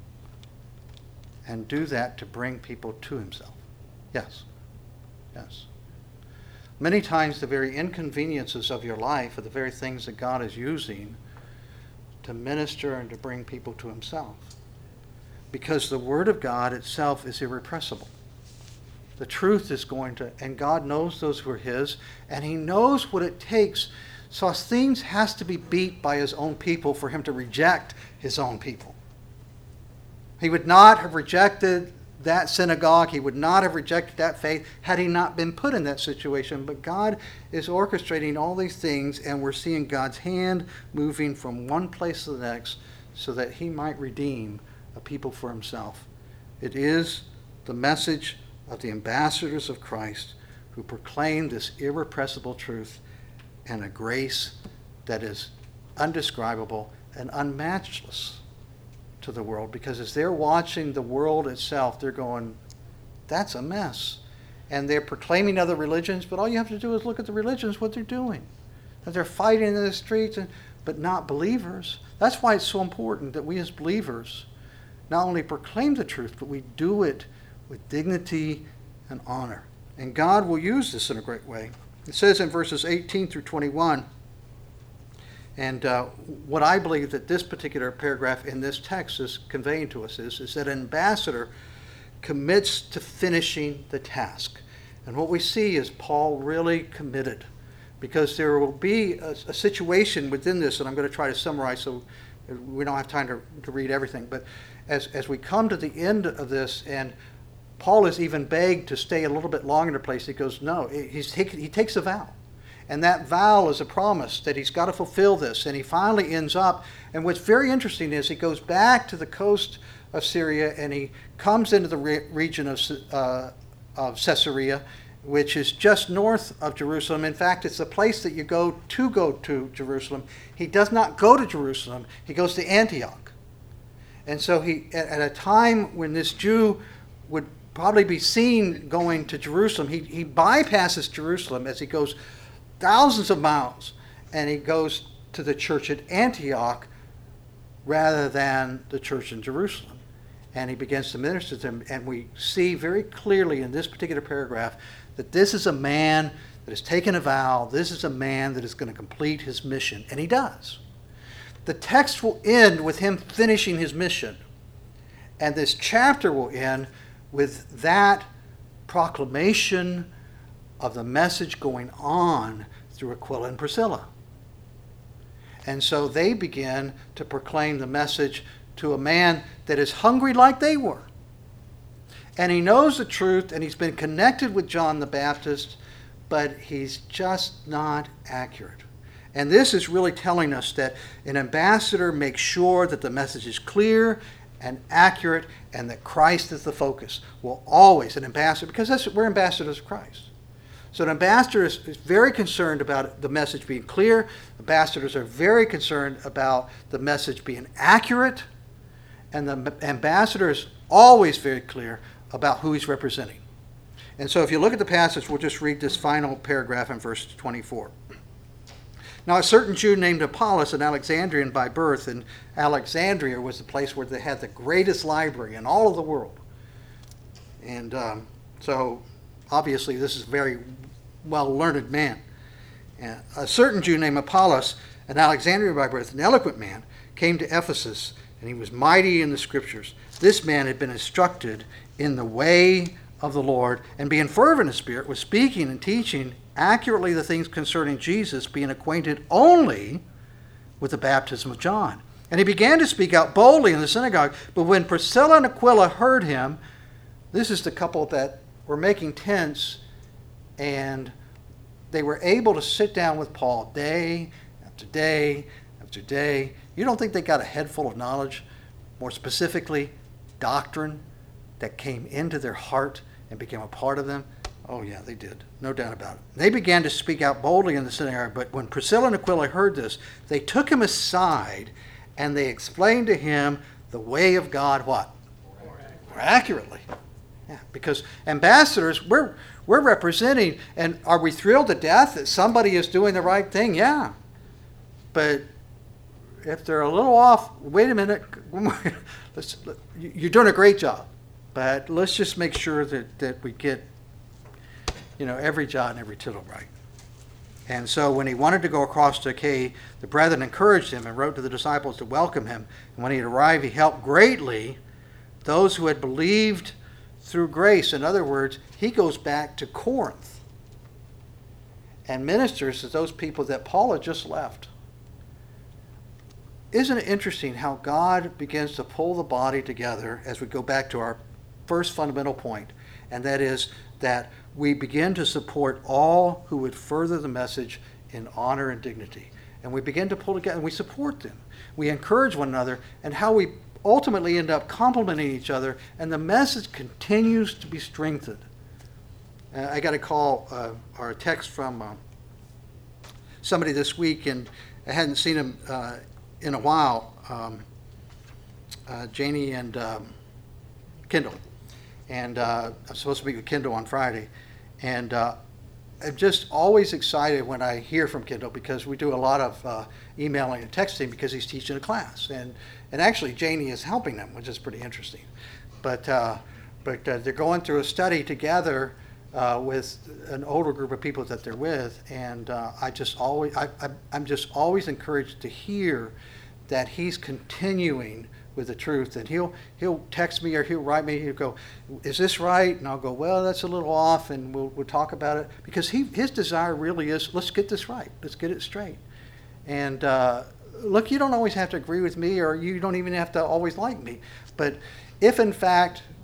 and do that to bring people to himself? Yes. Yes. Many times the very inconveniences of your life are the very things that God is using to minister and to bring people to himself. Because the Word of God itself is irrepressible. The truth is going to, and God knows those who are his, and he knows what it takes. Sosthenes has to be beat by his own people for him to reject his own people. He would not have rejected that synagogue. He would not have rejected that faith had he not been put in that situation. But God is orchestrating all these things, and we're seeing God's hand moving from one place to the next so that he might redeem a people for himself. It is the message of the ambassadors of Christ who proclaim this irrepressible truth and a grace that is undescribable and unmatchless to the world, because as they're watching the world itself, they're going, that's a mess. And they're proclaiming other religions, but all you have to do is look at the religions, what they're doing. That they're fighting in the streets, and, but not believers. That's why it's so important that we as believers not only proclaim the truth, but we do it with dignity and honor. And God will use this in a great way. It says in verses eighteen through twenty-one, and uh, what I believe that this particular paragraph in this text is conveying to us is, is that an ambassador commits to finishing the task. And what we see is Paul really committed, because there will be a, a situation within this, and I'm going to try to summarize so we don't have time to, to read everything, but as, as we come to the end of this, and Paul is even begged to stay a little bit longer in the place. He goes, no, he's take, he takes a vow. And that vow is a promise that he's got to fulfill this. And he finally ends up, and what's very interesting is he goes back to the coast of Syria and he comes into the re- region of, uh, of Caesarea, which is just north of Jerusalem. In fact, it's the place that you go to go to Jerusalem. He does not go to Jerusalem. He goes to Antioch. And so he, at a time when this Jew would probably be seen going to Jerusalem, he, he bypasses Jerusalem as he goes thousands of miles, and he goes to the church at Antioch rather than the church in Jerusalem. And he begins to minister to them, and we see very clearly in this particular paragraph that this is a man that has taken a vow. This is a man that is going to complete his mission, and he does. The text will end with him finishing his mission, and this chapter will end with that proclamation of the message going on through Aquila and Priscilla. And so they begin to proclaim the message to a man that is hungry like they were. And he knows the truth, and he's been connected with John the Baptist, but he's just not accurate. And this is really telling us that an ambassador makes sure that the message is clear and accurate and that Christ is the focus. Well, always an ambassador, because that's, we're ambassadors of Christ. So an ambassador is, is very concerned about the message being clear. Ambassadors are very concerned about the message being accurate. And the ambassador is always very clear about who he's representing. And so if you look at the passage, we'll just read this final paragraph in verse twenty-four. Now a certain Jew named Apollos, an Alexandrian by birth, and Alexandria was the place where they had the greatest library in all of the world. And um, so obviously this is a very well-learned man. And a certain Jew named Apollos, an Alexandrian by birth, an eloquent man, came to Ephesus, and he was mighty in the Scriptures. This man had been instructed in the way of the Lord, and being fervent in spirit, was speaking and teaching accurately the things concerning Jesus, being acquainted only with the baptism of John. And he began to speak out boldly in the synagogue. But when Priscilla and Aquila heard him, this is the couple that were making tents, and they were able to sit down with Paul day after day after day. You don't think they got a head full of knowledge, more specifically, doctrine that came into their heart and became a part of them? Oh yeah, they did. No doubt about it. They began to speak out boldly in the synagogue, but when Priscilla and Aquila heard this, they took him aside and they explained to him the way of God, what? More accurately. More accurately. Yeah, because ambassadors, we're, we're representing, and are we thrilled to death that somebody is doing the right thing? Yeah. But if they're a little off, wait a minute, let's, you're doing a great job, but let's just make sure that, that we get, you know, every jot and every tittle right. And so when he wanted to go across to Achaia, the brethren encouraged him and wrote to the disciples to welcome him. And when he had arrived, he helped greatly those who had believed through grace. In other words, he goes back to Corinth and ministers to those people that Paul had just left. Isn't it interesting how God begins to pull the body together as we go back to our first fundamental point, and that is that we begin to support all who would further the message in honor and dignity. And we begin to pull together, and we support them. We encourage one another, and how we ultimately end up complimenting each other, and the message continues to be strengthened. Uh, I got a call uh, or a text from uh, somebody this week, and I hadn't seen him uh, in a while, um, uh, Janie and um, Kendall. And uh, I'm supposed to meet with Kendall on Friday. And uh, I'm just always excited when I hear from Kendall, because we do a lot of uh, emailing and texting because he's teaching a class. And and actually Janie is helping them, which is pretty interesting. But, uh, but uh, they're going through a study together uh, with an older group of people that they're with. And uh, I just always, I, I, I'm just always encouraged to hear that he's continuing with the truth. And he'll he'll text me or he'll write me, he'll go, is this right? And I'll go, well, that's a little off, and we'll we'll talk about it. Because he his desire really is, let's get this right. Let's get it straight. And uh, look, you don't always have to agree with me, or you don't even have to always like me. But if in fact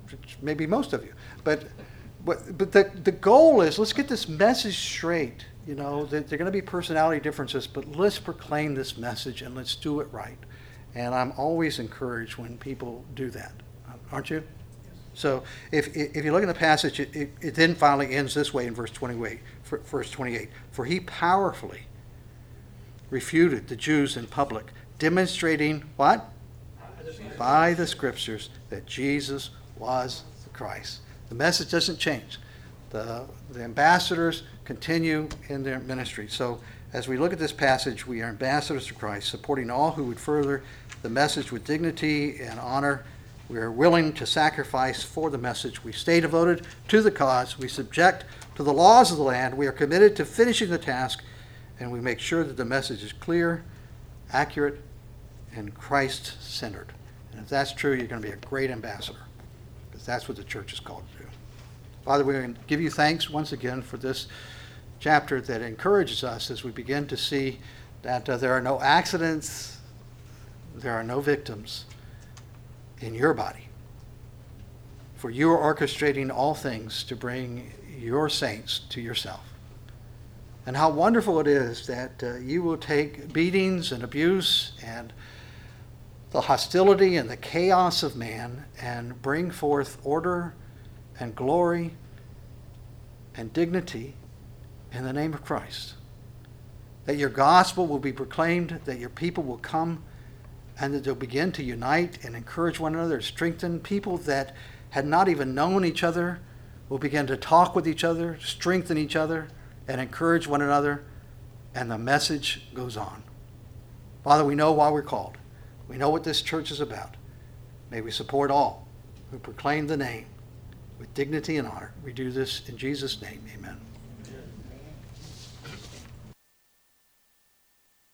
maybe most of you. But but, but the, the goal is, let's get this message straight. You know, that there are going to be personality differences, but let's proclaim this message and let's do it right. And I'm always encouraged when people do that. Aren't you? So if if you look at the passage, it, it, it then finally ends this way in verse twenty-eight. Verse twenty-eight. For he powerfully refuted the Jews in public, demonstrating what? By the scriptures that Jesus was the Christ. The message doesn't change. The, the ambassadors continue in their ministry. So as we look at this passage, we are ambassadors of Christ, supporting all who would further the message with dignity and honor. We are willing to sacrifice for the message. We stay devoted to the cause. We subject to the laws of the land. We are committed to finishing the task, and we make sure that the message is clear, accurate, and Christ-centered. And if that's true, you're going to be a great ambassador, because that's what the church is called to do. Father, we give you thanks once again for this chapter that encourages us as we begin to see that uh, there are no accidents, there are no victims in your body. For you are orchestrating all things to bring your saints to yourself. And how wonderful it is that uh, you will take beatings and abuse and the hostility and the chaos of man and bring forth order and glory and dignity in the name of Christ. That your gospel will be proclaimed, that your people will come, and that they'll begin to unite and encourage one another, strengthen. People that had not even known each other will begin to talk with each other, strengthen each other, and encourage one another, and the message goes on. Father, we know why we're called. We know what this church is about. May we support all who proclaim the name with dignity and honor. We do this in Jesus' name. Amen.